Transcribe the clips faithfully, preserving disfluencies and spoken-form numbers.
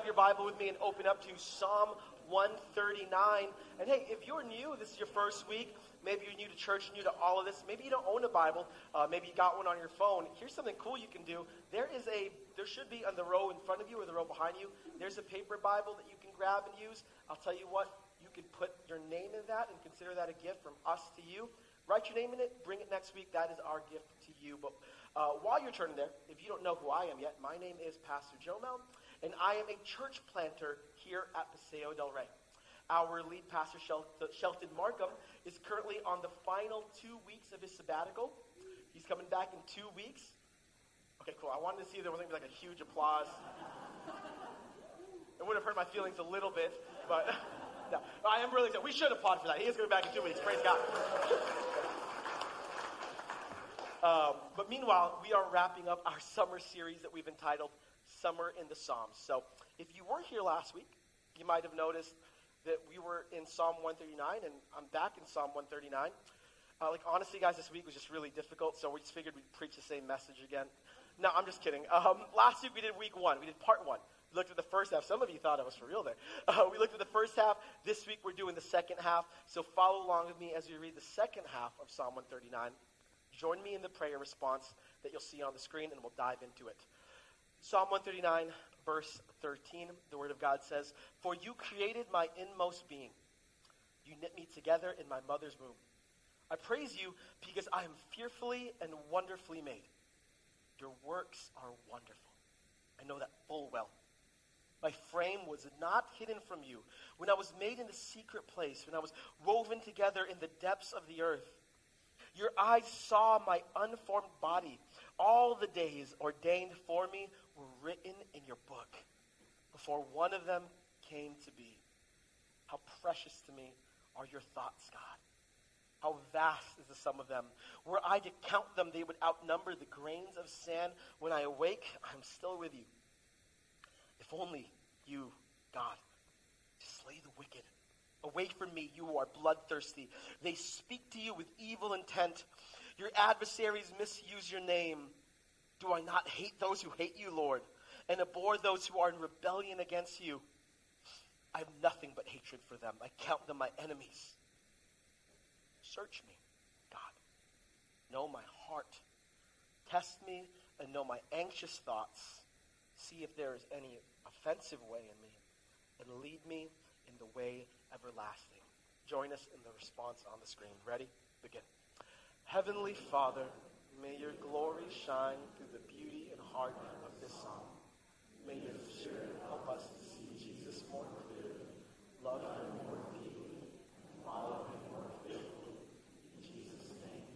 grab your Bible with me and open up to Psalm one thirty-nine. And hey, if you're new, this is your first week, maybe you're new to church, new to all of this, maybe you don't own a Bible, uh, maybe you got one on your phone, here's something cool you can do. There is a, there should be on the row in front of you or the row behind you, there's a paper Bible that you can grab and use. I'll tell you what, you can put your name in that and consider that a gift from us to you. Write your name in it, bring it next week, that is our gift to you. But uh, while you're turning there, if you don't know who I am yet, my name is Pastor Joe Mel, and I am a church planter here at Paseo del Rey. Our lead pastor, Shel- Shelton Markham, is currently on the final two weeks of his sabbatical. He's coming back in two weeks. Okay, cool. I wanted to see if there was going to be like a huge applause. It would have hurt my feelings a little bit, but no, I am really excited. We should applaud for that. He is going to be back in two weeks. Praise God. Um, but meanwhile, we are wrapping up our summer series that we've entitled Summer in the Psalms. So if you were here last week, you might have noticed that we were in Psalm one thirty-nine, and I'm back in Psalm one thirty-nine. Uh, like, honestly, guys, this week was just really difficult, so we just figured we'd preach the same message again. No, I'm just kidding. Um, last week we did week one. We did part one. We looked at the first half. Some of you thought I was for real there. Uh, we looked at the first half. This week we're doing the second half, so follow along with me as we read the second half of Psalm one thirty-nine. Join me in the prayer response that you'll see on the screen, and we'll dive into it. Psalm one thirty-nine, verse thirteen, the Word of God says, "For you created my inmost being. You knit me together in my mother's womb. I praise you because I am fearfully and wonderfully made. Your works are wonderful. I know that full well. My frame was not hidden from you when I was made in the secret place, when I was woven together in the depths of the earth. Your eyes saw my unformed body. All the days ordained for me were written in your book before one of them came to be. How precious to me are your thoughts, God. How vast is the sum of them. Were I to count them, they would outnumber the grains of sand. When I awake, I'm still with you. If only you, God, to slay the wicked. Away from me, you who are bloodthirsty. They speak to you with evil intent. Your adversaries misuse your name. Do I not hate those who hate you, Lord, and abhor those who are in rebellion against you? I have nothing but hatred for them. I count them my enemies. Search me, God. Know my heart. Test me and know my anxious thoughts. See if there is any offensive way in me, and lead me in the way everlasting." Join us in the response on the screen. Ready? Begin. Heavenly Father, may your glory shine through the beauty and heart of this song. May your Spirit help us to see Jesus more clearly, love him more deeply, follow him more faithfully. In Jesus' name.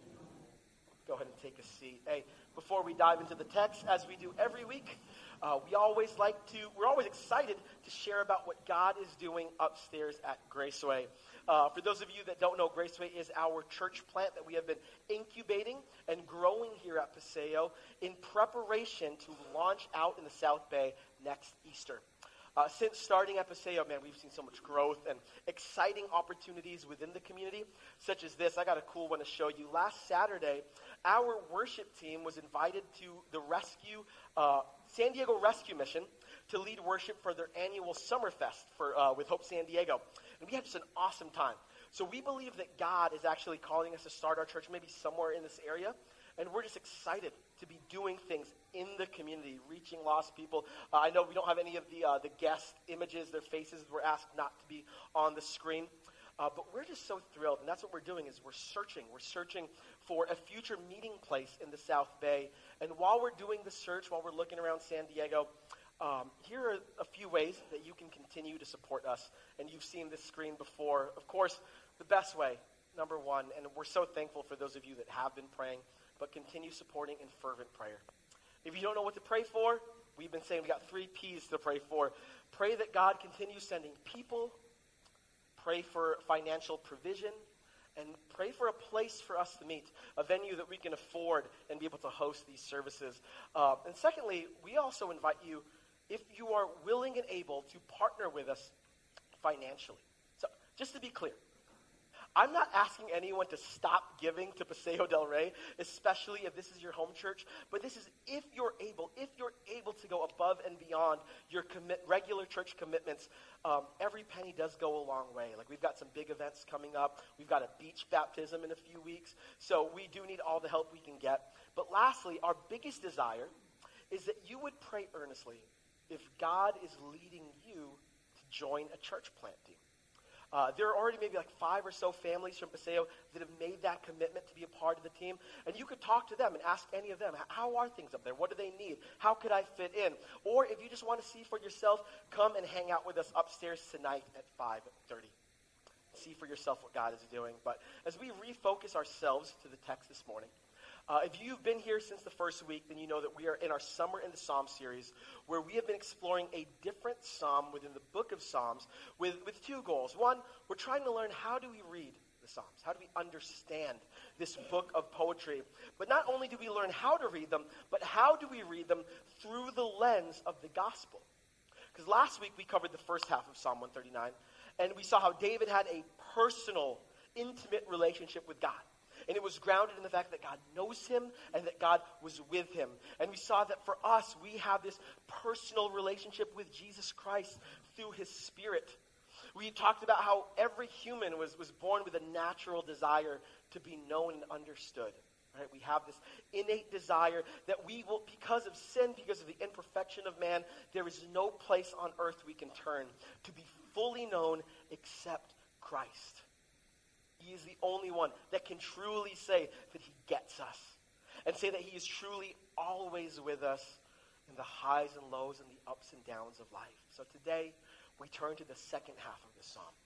Go ahead and take a seat. Hey, before we dive into the text, as we do every week, Uh, we always like to, we're always excited to share about what God is doing upstairs at Graceway. Uh, for those of you that don't know, Graceway is our church plant that we have been incubating and growing here at Paseo in preparation to launch out in the South Bay next Easter. Uh, since starting at Paseo, man, we've seen so much growth and exciting opportunities within the community, such as this. I got a cool one to show you. Last Saturday, our worship team was invited to the rescue, uh, San Diego Rescue Mission to lead worship for their annual Summerfest for, uh, with Hope San Diego. And we had just an awesome time. So we believe that God is actually calling us to start our church maybe somewhere in this area. And we're just excited to be doing things in the community, reaching lost people. Uh, I know we don't have any of the uh, the guest images, their faces were asked not to be on the screen. Uh, but we're just so thrilled, and that's what we're doing is we're searching. We're searching for a future meeting place in the South Bay. And while we're doing the search, while we're looking around San Diego, um, here are a few ways that you can continue to support us. And you've seen this screen before. Of course, the best way, number one, and we're so thankful for those of you that have been praying, but continue supporting in fervent prayer. If you don't know what to pray for, we've been saying we got three P's to pray for. Pray that God continues sending people. Pray for financial provision. And pray for a place for us to meet, a venue that we can afford and be able to host these services. Uh, and secondly, we also invite you, if you are willing and able, to partner with us financially. So just to be clear, I'm not asking anyone to stop giving to Paseo del Rey, especially if this is your home church, but this is if you're able, if you're able to go above and beyond your commit, regular church commitments, um, every penny does go a long way. Like we've got some big events coming up. We've got a beach baptism in a few weeks, so we do need all the help we can get. But lastly, our biggest desire is that you would pray earnestly if God is leading you to join a church plant team. Uh, there are already maybe like five or so families from Paseo that have made that commitment to be a part of the team. And you could talk to them and ask any of them, how are things up there? What do they need? How could I fit in? Or if you just want to see for yourself, come and hang out with us upstairs tonight at five thirty. See for yourself what God is doing. But as we refocus ourselves to the text this morning, Uh, if you've been here since the first week, then you know that we are in our Summer in the Psalms series, where we have been exploring a different psalm within the book of Psalms with, with two goals. One, we're trying to learn how do we read the Psalms? How do we understand this book of poetry? But not only do we learn how to read them, but how do we read them through the lens of the gospel? Because last week we covered the first half of Psalm one thirty-nine, and we saw how David had a personal, intimate relationship with God. And it was grounded in the fact that God knows him and that God was with him. And we saw that for us, we have this personal relationship with Jesus Christ through his Spirit. We talked about how every human was, was born with a natural desire to be known and understood. Right? We have this innate desire that we will, because of sin, because of the imperfection of man, there is no place on earth we can turn to be fully known except Christ. He is the only one that can truly say that he gets us and say that he is truly always with us in the highs and lows and the ups and downs of life. So today, we turn to the second half of the psalm.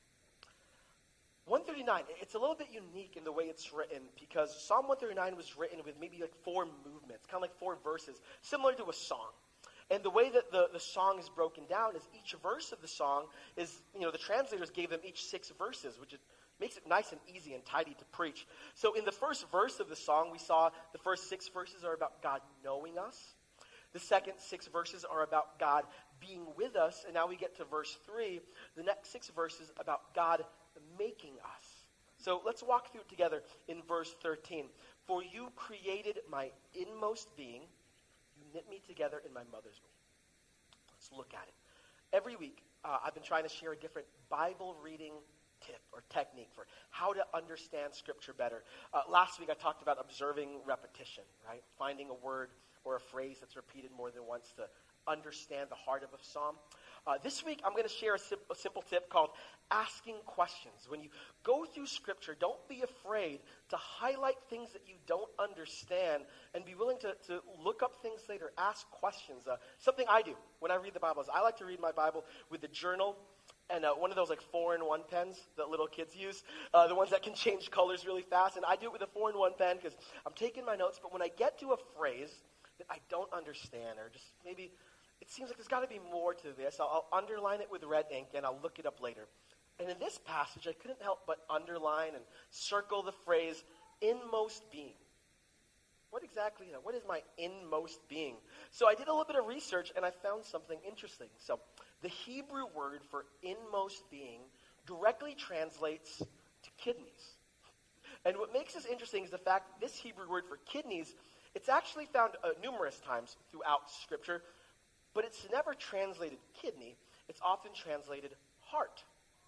one thirty-nine, it's a little bit unique in the way it's written because Psalm one thirty-nine was written with maybe like four movements, kind of like four verses, similar to a song. And the way that the, the song is broken down is each verse of the song is, you know, the translators gave them each six verses, which is makes it nice and easy and tidy to preach. So in the first verse of the song, we saw the first six verses are about God knowing us. The second six verses are about God being with us. And now we get to verse three. The next six verses about God making us. So let's walk through it together in verse thirteen. For you created my inmost being. You knit me together in my mother's womb. Let's look at it. Every week, uh, I've been trying to share a different Bible reading tip or technique for how to understand Scripture better. Uh, last week I talked about observing repetition, right? Finding a word or a phrase that's repeated more than once to understand the heart of a psalm. Uh, this week I'm going to share a, sim- a simple tip called asking questions. When you go through Scripture, don't be afraid to highlight things that you don't understand and be willing to, to look up things later, ask questions. Uh, something I do when I read the Bible is I like to read my Bible with the journal and uh, one of those like four-in-one pens that little kids use, uh, the ones that can change colors really fast. And I do it with a four-in-one pen because I'm taking my notes. But when I get to a phrase that I don't understand or just maybe it seems like there's got to be more to this, I'll, I'll underline it with red ink and I'll look it up later. And in this passage, I couldn't help but underline and circle the phrase inmost being. What exactly, you know, what is my inmost being? So I did a little bit of research and I found something interesting. So the Hebrew word for inmost being directly translates to kidneys. And what makes this interesting is the fact that this Hebrew word for kidneys, it's actually found uh, numerous times throughout Scripture, but it's never translated kidney. It's often translated heart.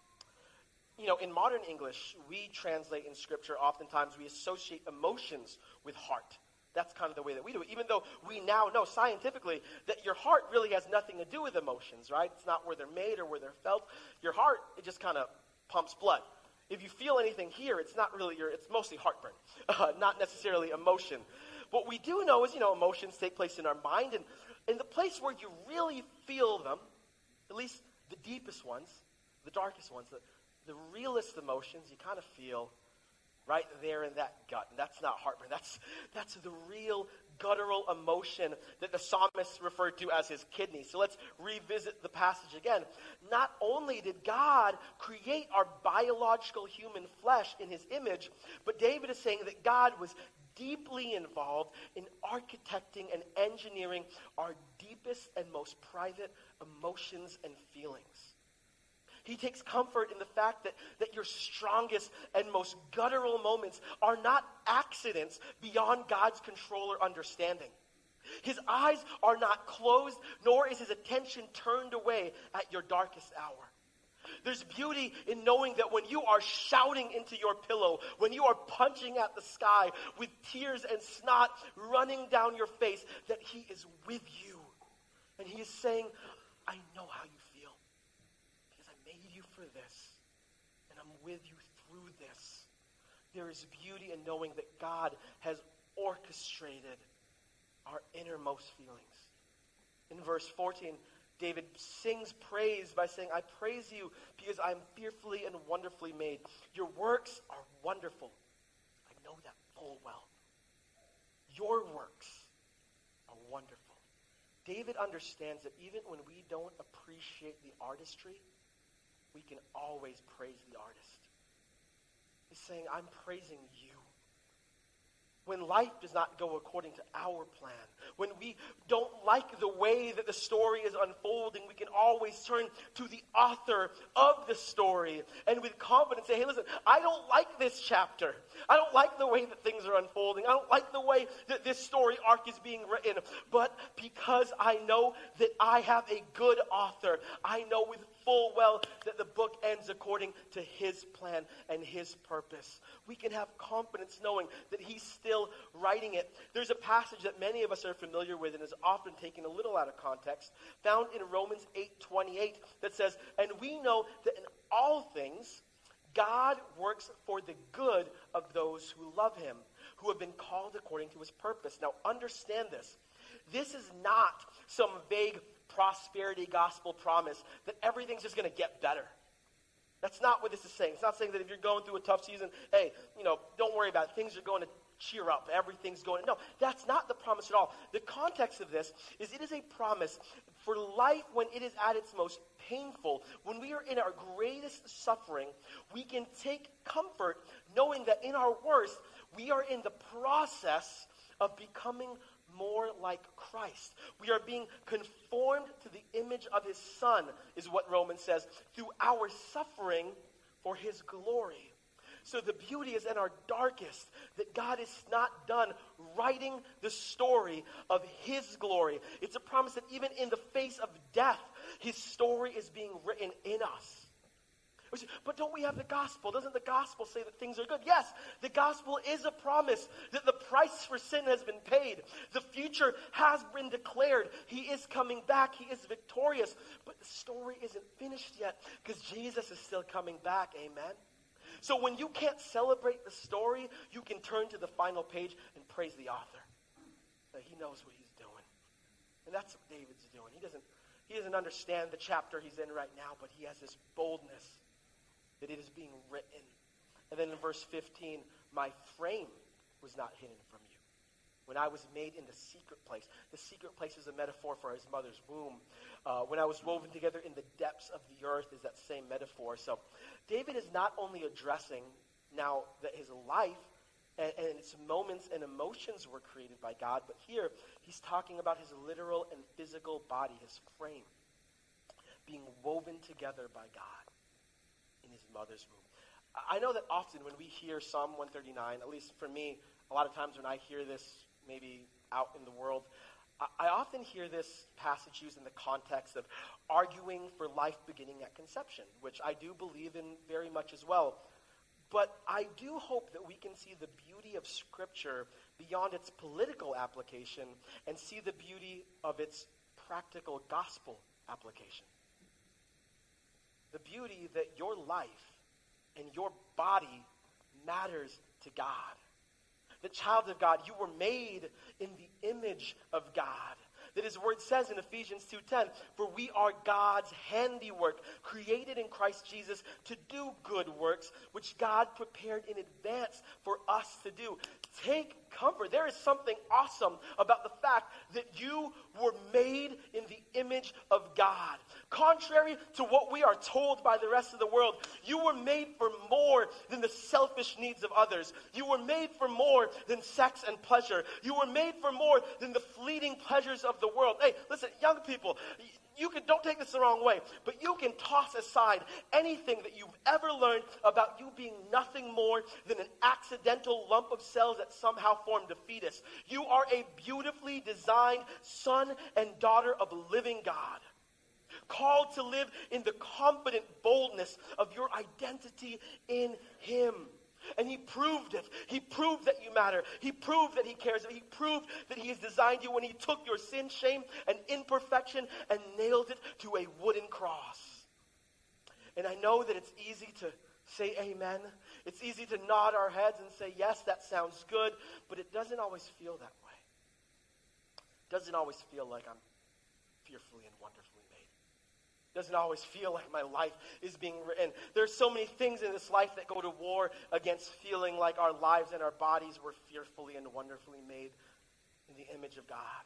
You know, in modern English, we translate in Scripture, oftentimes we associate emotions with heart. That's kind of the way that we do it, even though we now know scientifically that your heart really has nothing to do with emotions, right? It's not where they're made or where they're felt. Your heart, it just kind of pumps blood. If you feel anything here, it's not really your, it's mostly heartburn, uh, not necessarily emotion. What we do know is, you know, emotions take place in our mind, and in the place where you really feel them, at least the deepest ones, the darkest ones, the, the realest emotions, you kind of feel right there in that gut. And that's not heartburn. That's, that's the real guttural emotion that the psalmist referred to as his kidney. So let's revisit the passage again. Not only did God create our biological human flesh in his image, but David is saying that God was deeply involved in architecting and engineering our deepest and most private emotions and feelings. He takes comfort in the fact that, that your strongest and most guttural moments are not accidents beyond God's control or understanding. His eyes are not closed, nor is his attention turned away at your darkest hour. There's beauty in knowing that when you are shouting into your pillow, when you are punching at the sky with tears and snot running down your face, that he is with you. And he is saying, I know how you feel because I made you for this, and I'm with you through this. There is beauty in knowing that God has orchestrated our innermost feelings. In verse fourteen, David sings praise by saying, I praise you because I am fearfully and wonderfully made. Your works are wonderful. I know that full well. Your works are wonderful. David understands that even when we don't appreciate the artistry, we can always praise the artist. He's saying, I'm praising you. When life does not go according to our plan, when we don't like the way that the story is unfolding, we can always turn to the author of the story and with confidence say, hey, listen, I don't like this chapter. I don't like the way that things are unfolding. I don't like the way that this story arc is being written. But because I know that I have a good author, I know with full well that the book ends according to his plan and his purpose. We can have confidence knowing that he's still writing it. There's a passage that many of us are familiar with and is often taken a little out of context, found in Romans eight twenty-eight, that says, and we know that in all things God works for the good of those who love him, who have been called according to his purpose. Now understand this. This is not some vague prosperity gospel promise that everything's just going to get better. That's not what this is saying. It's not saying that if you're going through a tough season, hey, you know, don't worry about it. Things are going to cheer up. Everything's going. No, that's not the promise at all. The context of this is it is a promise for life when it is at its most painful. When we are in our greatest suffering, we can take comfort knowing that in our worst, we are in the process of becoming more like Christ. We are being conformed to the image of his Son, is what Romans says, through our suffering for his glory. So the beauty is in our darkest, that God is not done writing the story of his glory. It's a promise that even in the face of death, his story is being written in us. But don't we have the gospel? Doesn't the gospel say that things are good? Yes, the gospel is a promise that the price for sin has been paid. The future has been declared. He is coming back. He is victorious. But the story isn't finished yet because Jesus is still coming back. Amen? So when you can't celebrate the story, you can turn to the final page and praise the author. That he knows what he's doing. And that's what David's doing. He doesn't, he doesn't understand the chapter he's in right now, but he has this boldness that it is being written. And then in verse fifteen, my frame was not hidden from you when I was made in the secret place. The secret place is a metaphor for his mother's womb. Uh, when I was woven together in the depths of the earth is that same metaphor. So David is not only addressing now that his life and, and its moments and emotions were created by God, but here he's talking about his literal and physical body, his frame, being woven together by God in his mother's womb. I know that often when we hear Psalm one thirty-nine, at least for me, a lot of times when I hear this maybe out in the world, I, I often hear this passage used in the context of arguing for life beginning at conception, which I do believe in very much as well. But I do hope that we can see the beauty of Scripture beyond its political application and see the beauty of its practical gospel application. The beauty that your life and your body matters to God. The child of God, you were made in the image of God. That his word says in Ephesians two ten, for we are God's handiwork, created in Christ Jesus to do good works, which God prepared in advance for us to do. Take comfort. There is something awesome about the fact that you were made in the image of God. Contrary to what we are told by the rest of the world, you were made for more than the selfish needs of others. You were made for more than sex and pleasure. You were made for more than the fleeting pleasures of the world. Hey, listen, young people, You can, don't take this the wrong way, but you can toss aside anything that you've ever learned about you being nothing more than an accidental lump of cells that somehow formed a fetus. You are a beautifully designed son and daughter of a living God, called to live in the confident boldness of your identity in him. And he proved it. He proved that you matter. He proved that he cares. He proved that he has designed you when he took your sin, shame, and imperfection and nailed it to a wooden cross. And I know that it's easy to say amen. It's easy to nod our heads and say, yes, that sounds good. But it doesn't always feel that way. It doesn't always feel like I'm fearfully and wonderfully made. Doesn't always feel like my life is being written. There's so many things in this life that go to war against feeling like our lives and our bodies were fearfully and wonderfully made in the image of God.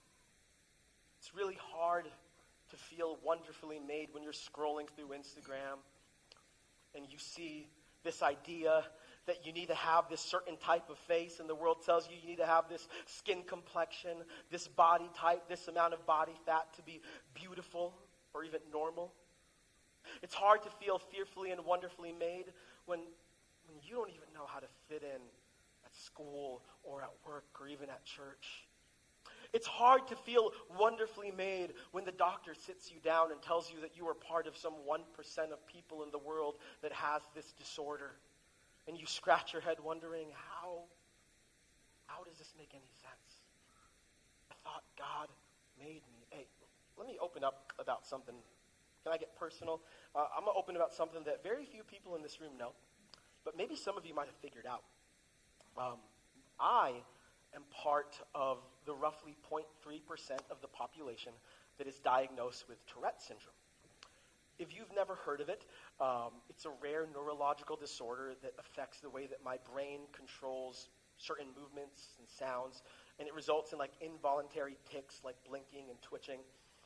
It's really hard to feel wonderfully made when you're scrolling through Instagram and you see this idea that you need to have this certain type of face, and the world tells you you need to have this skin complexion, this body type, this amount of body fat to be beautiful or even normal. It's hard to feel fearfully and wonderfully made when, when you don't even know how to fit in at school or at work or even at church. It's hard to feel wonderfully made when the doctor sits you down and tells you that you are part of some one percent of people in the world that has this disorder. And you scratch your head wondering, how, how does this make any sense? I thought God made me. Hey, let me open up about something. Can I get personal? Uh, I'm going to open about something that very few people in this room know, but maybe some of you might have figured out. Um, I am part of the roughly zero point three percent of the population that is diagnosed with Tourette syndrome. If you've never heard of it, um, it's a rare neurological disorder that affects the way that my brain controls certain movements and sounds, and it results in like involuntary tics like blinking and twitching.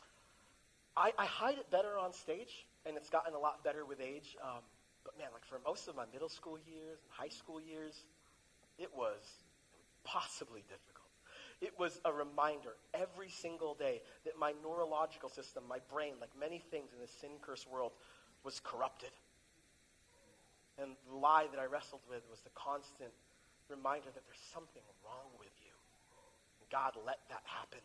I, I hide it better on stage, and it's gotten a lot better with age. Um, but man, like for most of my middle school years and high school years, it was impossibly difficult. It was a reminder every single day that my neurological system, my brain, like many things in this sin-cursed world, was corrupted. And the lie that I wrestled with was the constant reminder that there's something wrong with you. And God let that happen.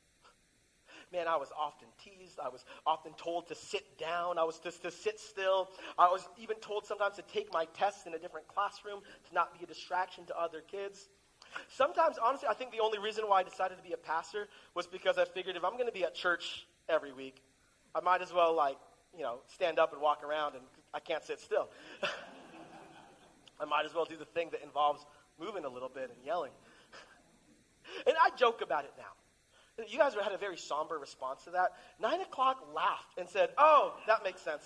Man, I was often teased. I was often told to sit down. I was just to sit still. I was even told sometimes to take my tests in a different classroom to not be a distraction to other kids. Sometimes, honestly, I think the only reason why I decided to be a pastor was because I figured if I'm going to be at church every week, I might as well, like, you know, stand up and walk around, and I can't sit still. I might as well do the thing that involves moving a little bit and yelling. And I joke about it now. You guys had a very somber response to that. Nine o'clock laughed and said, oh, that makes sense.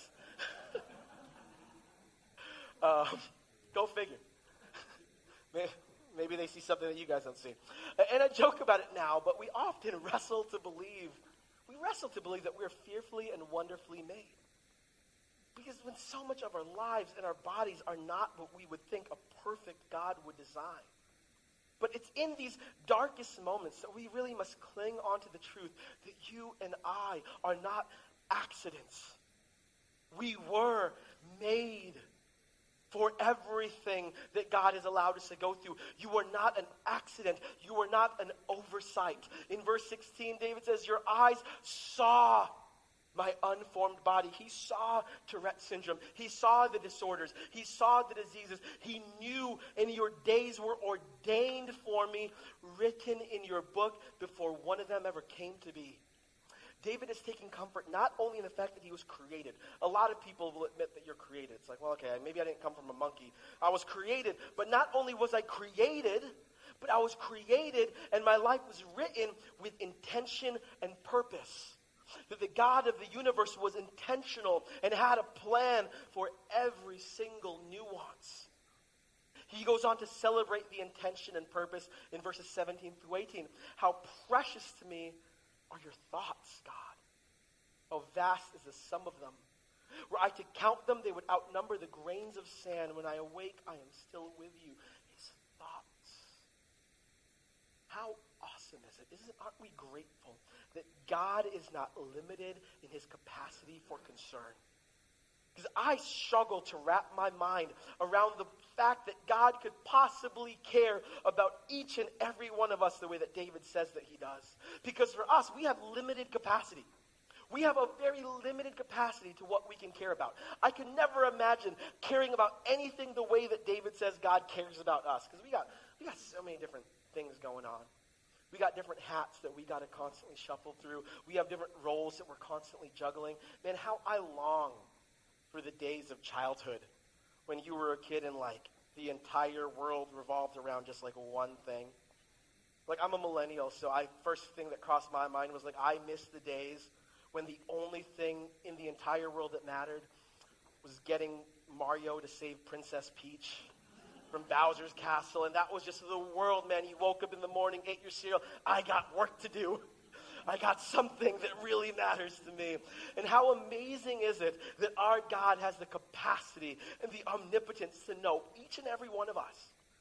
um, go figure. Maybe, maybe they see something that you guys don't see. And I joke about it now, but we often wrestle to believe, we wrestle to believe that we're fearfully and wonderfully made. Because when so much of our lives and our bodies are not what we would think a perfect God would design. But it's in these darkest moments that we really must cling onto the truth that you and I are not accidents. We were made for everything that God has allowed us to go through. You are not an accident. You are not an oversight. In verse sixteen, David says, your eyes saw my unformed body. He saw Tourette syndrome. He saw the disorders. He saw the diseases. He knew, and your days were ordained for me, written in your book before one of them ever came to be. David is taking comfort not only in the fact that he was created. A lot of people will admit that you're created. It's like, well, okay, maybe I didn't come from a monkey. I was created, but not only was I created, but I was created and my life was written with intention and purpose. That the God of the universe was intentional and had a plan for every single nuance. He goes on to celebrate the intention and purpose in verses seventeen through eighteen. How precious to me are your thoughts, God. How vast is the sum of them. Were I to count them, they would outnumber the grains of sand. When I awake, I am still with you. His thoughts. How awesome is it? Isn't, aren't we grateful that God is not limited in his capacity for concern. Because I struggle to wrap my mind around the fact that God could possibly care about each and every one of us the way that David says that he does. Because for us, we have limited capacity. We have a very limited capacity to what we can care about. I can never imagine caring about anything the way that David says God cares about us. Because we got, we got so many different things going on. We got different hats that we got to constantly shuffle through. We have different roles that we're constantly juggling. Man, how I long for the days of childhood when you were a kid and like the entire world revolved around just like one thing. Like I'm a millennial, so I first thing that crossed my mind was like I miss the days when the only thing in the entire world that mattered was getting Mario to save Princess Peach from Bowser's castle, and that was just the world, man. You woke up in the morning, ate your cereal. I got work to do. I got something that really matters to me. And how amazing is it that our God has the capacity and the omnipotence to know each and every one of us,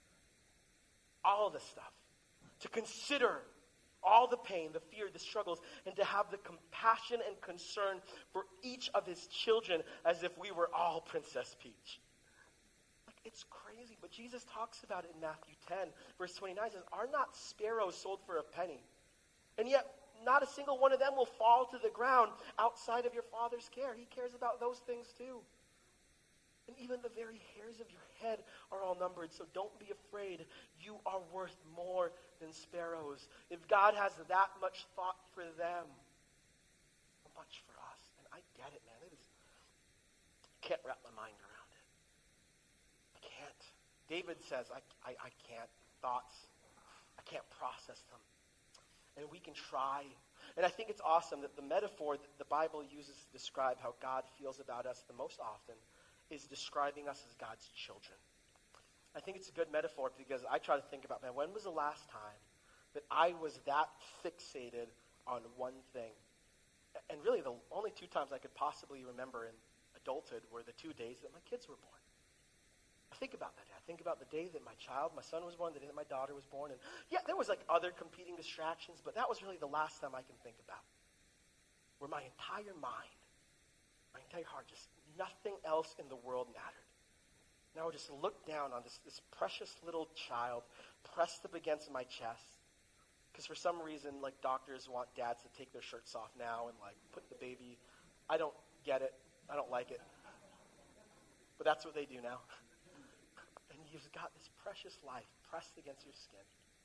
all the stuff, to consider all the pain, the fear, the struggles, and to have the compassion and concern for each of his children as if we were all Princess Peach. Like, it's crazy, but Jesus talks about it in Matthew ten, verse twenty-nine, says, "Are not sparrows sold for a penny? And yet not a single one of them will fall to the ground outside of your Father's care." He cares about those things too. And even the very hairs of your head are all numbered, so don't be afraid. You are worth more than sparrows. If God has that much thought for them, how much for us? And I get it, man. It is, I can't wrap my mind around it. I can't. David says, I, I, I can't. Thoughts, I can't process them. And we can try. And I think it's awesome that the metaphor that the Bible uses to describe how God feels about us the most often is describing us as God's children. I think it's a good metaphor because I try to think about, man, when was the last time that I was that fixated on one thing? And really the only two times I could possibly remember in adulthood were the two days that my kids were born. I think about that. I think about the day that my child, my son was born, the day that my daughter was born. And yeah, there was like other competing distractions, but that was really the last time I can think about. Where my entire mind, my entire heart, just nothing else in the world mattered. And I would just look down on this, this precious little child pressed up against my chest. Because for some reason, like doctors want dads to take their shirts off now and like put the baby. I don't get it. I don't like it. But that's what they do now. And you've got this precious life pressed against your skin.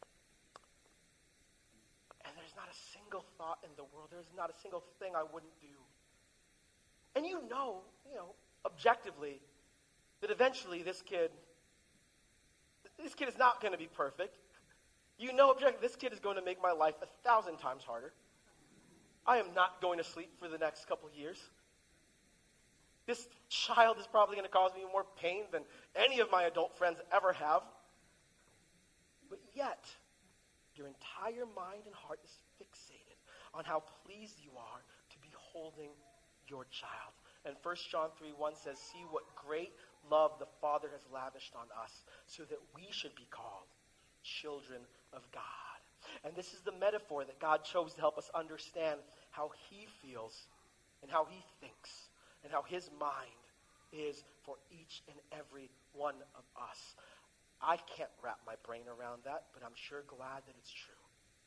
And there's not a single thought in the world. There's not a single thing I wouldn't do. And you know, you know, objectively, that eventually this kid, this kid is not going to be perfect. You know objectively, this kid is going to make my life a thousand times harder. I am not going to sleep for the next couple of years. This child is probably going to cause me more pain than any of my adult friends ever have. But yet, your entire mind and heart is fixated on how pleased you are to be holding your child. And First John three one says, "See what great love the Father has lavished on us, so that we should be called children of God." And this is the metaphor that God chose to help us understand how he feels and how he thinks and how his mind is for each and every one of us. I can't wrap my brain around that, but I'm sure glad that it's true.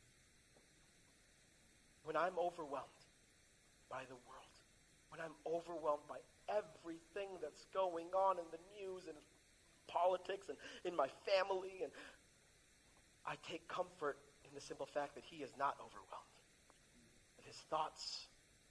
When I'm overwhelmed by the world, when I'm overwhelmed by everything that's going on in the news and politics and in my family, and I take comfort in the simple fact that he is not overwhelmed. That his thoughts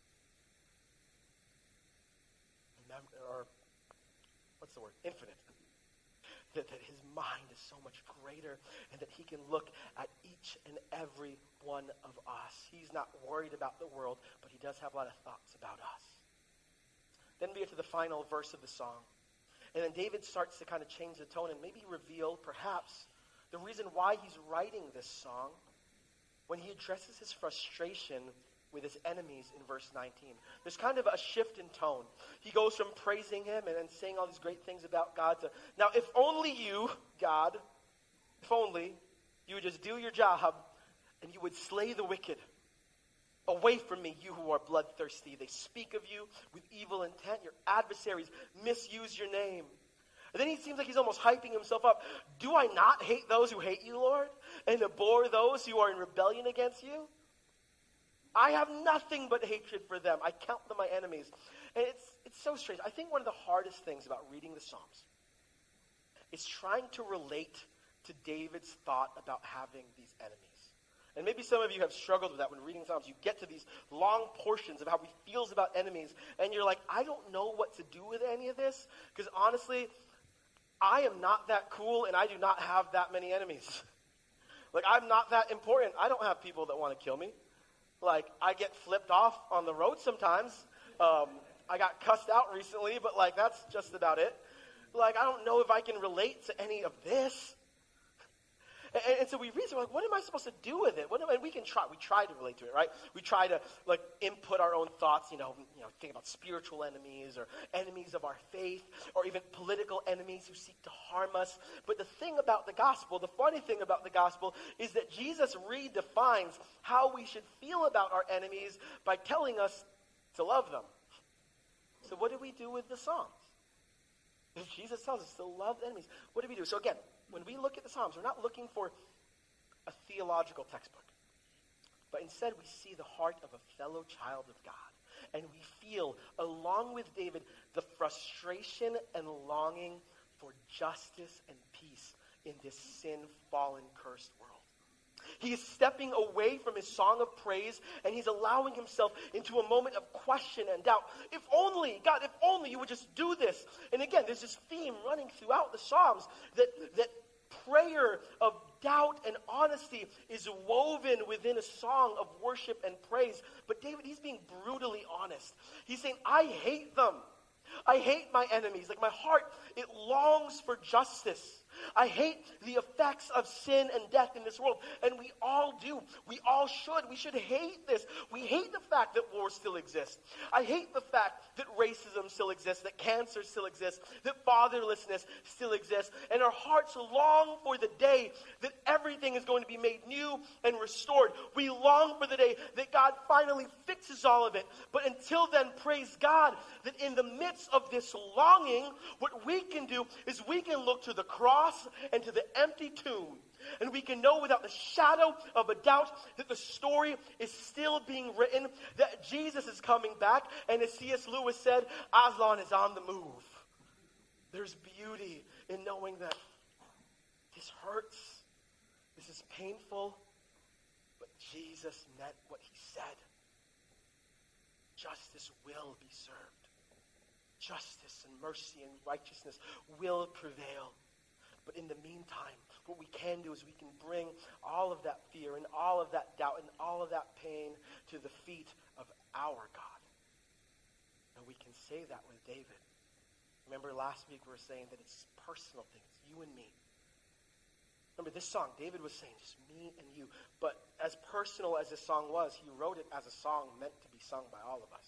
are, what's the word, infinite. That, that his mind is so much greater, and that he can look at each and every one of us. He's not worried about the world, but he does have a lot of thoughts about us. Then we get to the final verse of the song. And then David starts to kind of change the tone and maybe reveal, perhaps, the reason why he's writing this song when he addresses his frustration with his enemies in verse nineteen. There's kind of a shift in tone. He goes from praising him and then saying all these great things about God to, now if only you, God, if only you would just do your job and you would slay the wicked. Away from me, you who are bloodthirsty. They speak of you with evil intent. Your adversaries misuse your name. And then he seems like he's almost hyping himself up. Do I not hate those who hate you, Lord? And abhor those who are in rebellion against you? I have nothing but hatred for them. I count them my enemies. And it's, it's so strange. I think one of the hardest things about reading the Psalms is trying to relate to David's thought about having these enemies. And maybe some of you have struggled with that when reading Psalms. You get to these long portions of how he feels about enemies, and you're like, I don't know what to do with any of this, because honestly, I am not that cool, and I do not have that many enemies. Like, I'm not that important. I don't have people that want to kill me. Like, I get flipped off on the road sometimes. Um, I got cussed out recently, but, like, that's just about it. Like, I don't know if I can relate to any of this. And, and so we read, so we're like, what am I supposed to do with it? What am I, and we can try, we try to relate to it, right? We try to, like, input our own thoughts, you know, you know, think about spiritual enemies or enemies of our faith or even political enemies who seek to harm us. But the thing about the gospel, the funny thing about the gospel is that Jesus redefines how we should feel about our enemies by telling us to love them. So what do we do with the Psalms? If Jesus tells us to love enemies, what do we do? So again, when we look at the Psalms, we're not looking for a theological textbook. But instead, we see the heart of a fellow child of God. And we feel, along with David, the frustration and longing for justice and peace in this sin-fallen, cursed world. He is stepping away from his song of praise, and he's allowing himself into a moment of question and doubt. If only, God, if only you would just do this. And again, there's this theme running throughout the Psalms that, that prayer of doubt and honesty is woven within a song of worship and praise. But David, he's being brutally honest. He's saying, I hate them. I hate my enemies. Like, my heart, it longs for justice. I hate the effects of sin and death in this world. And we all do. We all should. We should hate this. We hate the fact that war still exists. I hate the fact that racism still exists, that cancer still exists, that fatherlessness still exists. And our hearts long for the day that everything is going to be made new and restored. We long for the day that God finally fixes all of it. But until then, praise God that in the midst of this longing, what we can do is we can look to the cross and to the empty tomb. And we can know without the shadow of a doubt that the story is still being written, that Jesus is coming back. And as C S Lewis said, Aslan is on the move. There's beauty in knowing that this hurts, this is painful, but Jesus meant what he said. Justice will be served. Justice and mercy and righteousness will prevail. But in the meantime, what we can do is we can bring all of that fear and all of that doubt and all of that pain to the feet of our God. And we can say that with David. Remember last week we were saying that it's personal things, you and me. Remember this song, David was saying just me and you. But as personal as this song was, he wrote it as a song meant to be sung by all of us.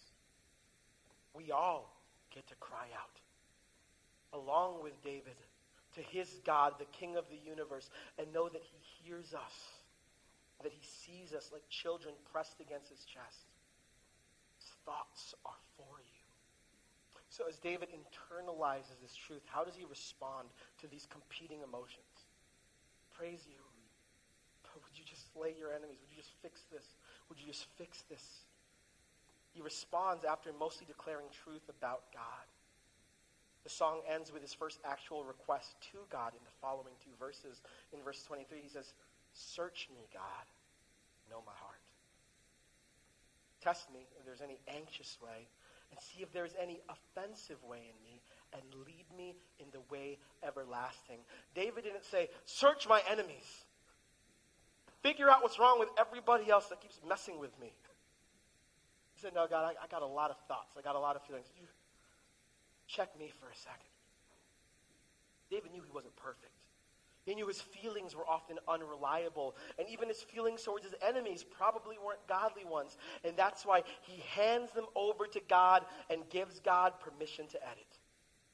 We all get to cry out, along with David, to his God, the King of the universe, and know that he hears us, that he sees us like children pressed against his chest. His thoughts are for you. So as David internalizes this truth, how does he respond to these competing emotions? Praise you. But would you just slay your enemies? Would you just fix this? Would you just fix this? He responds after mostly declaring truth about God. The song ends with his first actual request to God in the following two verses. In verse twenty-three, he says, search me, God, know my heart. Test me if there's any anxious way, and see if there's any offensive way in me, and lead me in the way everlasting. David didn't say, search my enemies. Figure out what's wrong with everybody else that keeps messing with me. He said, no, God, I, I got a lot of thoughts. I got a lot of feelings. You check me for a second. David knew he wasn't perfect. He knew his feelings were often unreliable. And even his feelings towards his enemies probably weren't godly ones. And that's why he hands them over to God and gives God permission to edit.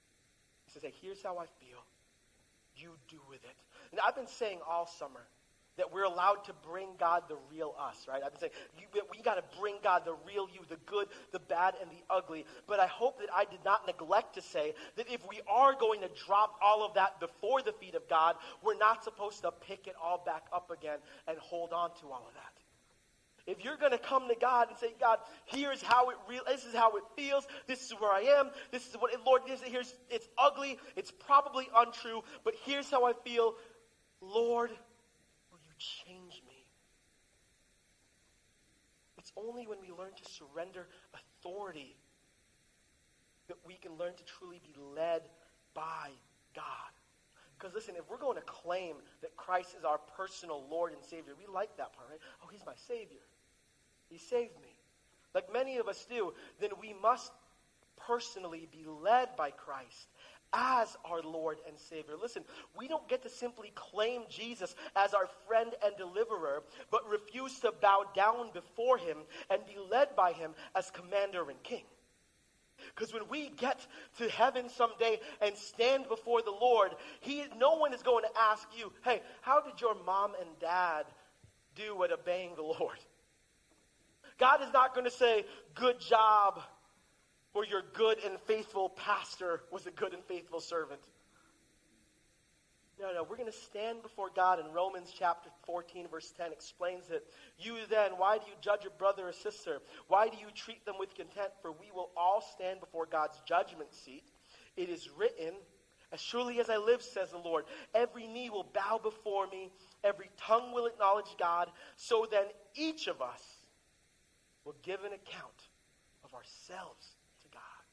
He says, hey, here's how I feel. You do with it. And I've been saying all summer that we're allowed to bring God the real us, right? I've been saying, you, we got to bring God the real you, the good, the bad, and the ugly. But I hope that I did not neglect to say that if we are going to drop all of that before the feet of God, we're not supposed to pick it all back up again and hold on to all of that. If you're going to come to God and say, God, here's how it real, this is how it feels, this is where I am, this is what, Lord, this, here's, it's ugly, it's probably untrue, but here's how I feel, Lord, will you change me? It's only when we learn to surrender authority that we can learn to truly be led by God. Because listen, if we're going to claim that Christ is our personal Lord and Savior, we like that part, right? Oh, he's my Savior. He saved me. Like many of us do, then we must personally be led by Christ as our Lord and Savior. Listen, we don't get to simply claim Jesus as our friend and deliverer, but refuse to bow down before him and be led by him as commander and king. Because when we get to heaven someday and stand before the Lord, he, no one is going to ask you, hey, how did your mom and dad do at obeying the Lord? God is not going to say, good job, or your good and faithful pastor was a good and faithful servant. No, no, we're going to stand before God, and Romans chapter fourteen, verse ten explains it. You then, why do you judge your brother or sister? Why do you treat them with contempt? For we will all stand before God's judgment seat. It is written, as surely as I live, says the Lord, every knee will bow before me, every tongue will acknowledge God. So then each of us will give an account of ourselves to God.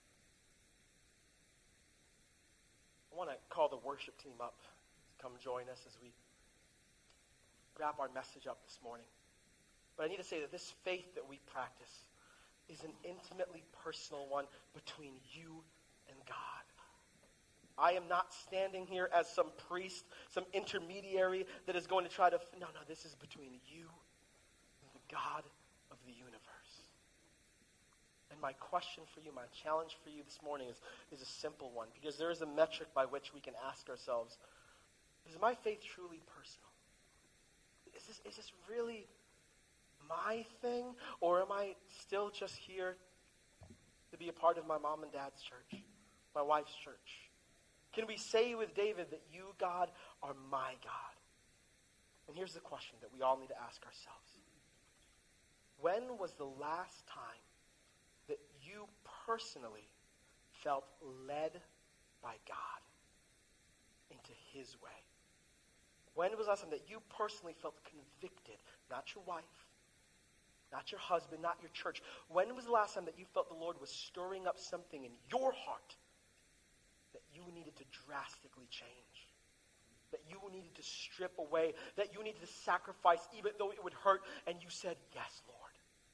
I want to call the worship team up. Come join us as we wrap our message up this morning. But I need to say that this faith that we practice is an intimately personal one between you and God. I am not standing here as some priest, some intermediary that is going to try to... No, no, this is between you and the God of the universe. And my question for you, my challenge for you this morning is, is a simple one, because there is a metric by which we can ask ourselves, is my faith truly personal? Is this, is this really my thing? Or am I still just here to be a part of my mom and dad's church, my wife's church? Can we say with David that you, God, are my God? And here's the question that we all need to ask ourselves. When was the last time that you personally felt led by God into his way? When was the last time that you personally felt convicted, not your wife, not your husband, not your church? When was the last time that you felt the Lord was stirring up something in your heart that you needed to drastically change, that you needed to strip away, that you needed to sacrifice even though it would hurt, and you said, yes, Lord?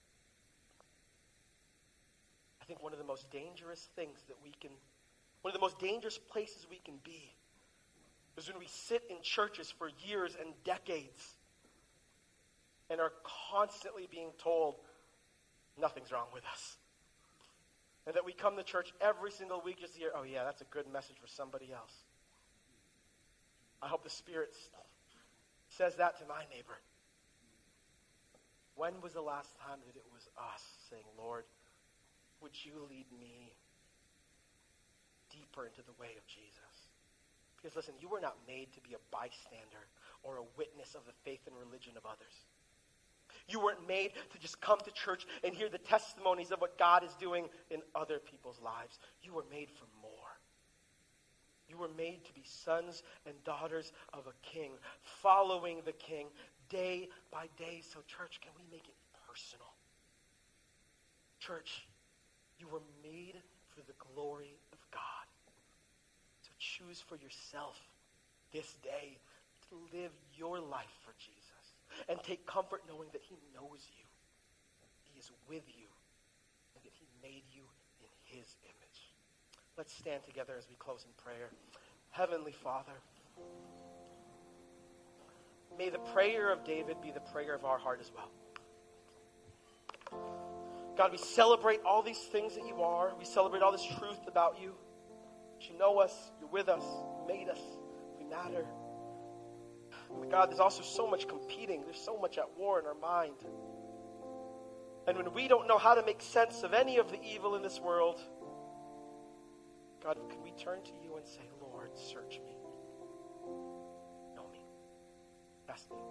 I think one of the most dangerous things that we can, one of the most dangerous places we can be is when we sit in churches for years and decades and are constantly being told nothing's wrong with us. And that we come to church every single week just to hear, oh yeah, that's a good message for somebody else. I hope the Spirit says that to my neighbor. When was the last time that it was us saying, Lord, would you lead me deeper into the way of Jesus? Because listen, you were not made to be a bystander or a witness of the faith and religion of others. You weren't made to just come to church and hear the testimonies of what God is doing in other people's lives. You were made for more. You were made to be sons and daughters of a king, following the king day by day. So church, can we make it personal? Church, you were made for the glory of God. So choose for yourself this day to live your life for Jesus. And take comfort knowing that he knows you. He is with you. And that he made you in his image. Let's stand together as we close in prayer. Heavenly Father, may the prayer of David be the prayer of our heart as well. God, we celebrate all these things that you are. We celebrate all this truth about you. That you know us, you're with us, you made us, we matter. But God, there's also so much competing. There's so much at war in our mind. And when we don't know how to make sense of any of the evil in this world, God, can we turn to you and say, Lord, search me. Know me. Test me.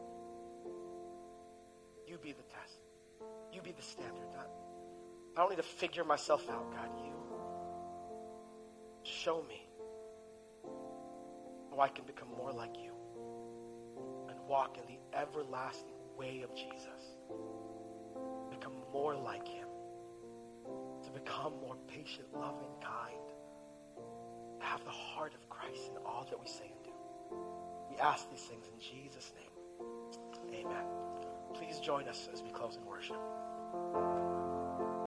You be the test. You be the standard. Not, I don't need to figure myself out, God. You show me how I can become more like you and walk in the everlasting way of Jesus. Become more like him. To become more patient, loving, kind. To have the heart of Christ in all that we say and do. We ask these things in Jesus' name. Amen. Please join us as we close in worship.